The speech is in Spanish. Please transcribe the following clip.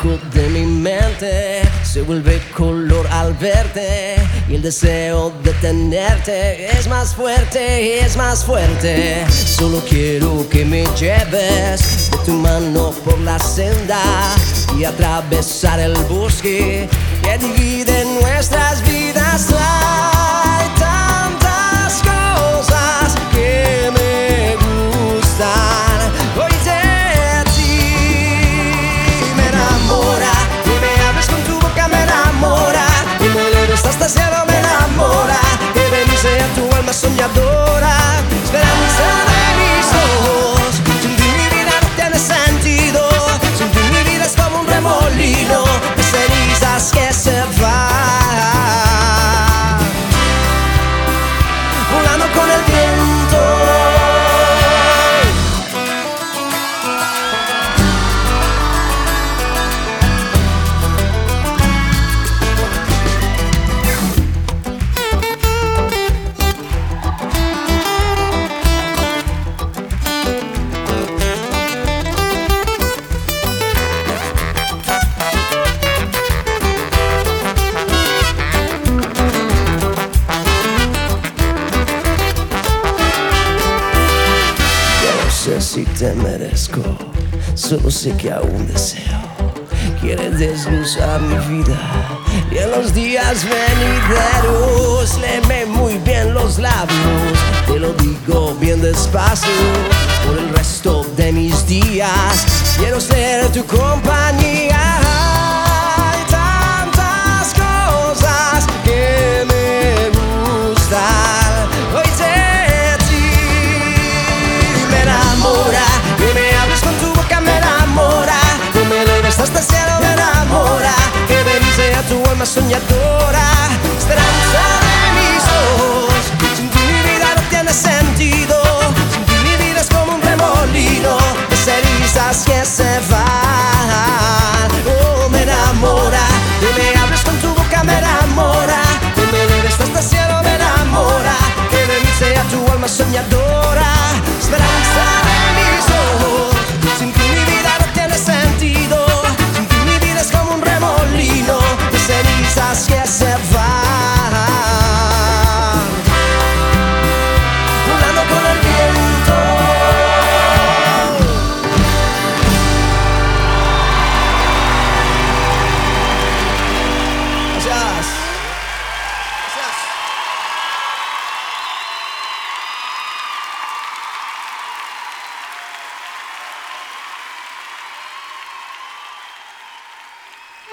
blanco de mi mente se vuelve color al verte, y el deseo de tenerte es más fuerte, es más fuerte. Solo quiero que me lleves de tu mano por la senda y atravesar el bosque que divide nuestras vidas. Hay tantas cosas que me gustan hoy de ti. Me enamora y me hables con tu boca, me enamora y me eleves hasta el cielo, me enamora que de mí sea tu alma soñadora, esperanza de mis ojos. Sin ti mi vida no tiene sentido, sin ti mi vida es como un remolino de cenizas que se va volando con el viento. No sé si te merezco, solo sé que aún deseo. Quieres desglosar mi vida y en los días venideros léeme muy bien los labios, te lo digo bien despacio. Por el resto de mis días quiero ser tu compañía. Hay tantas cosas que me gustan hoy de ti. Me enamora que me hables con tu boca, me enamora que me eleves hasta el cielo, me enamora que de mí sea tu alma soñadora,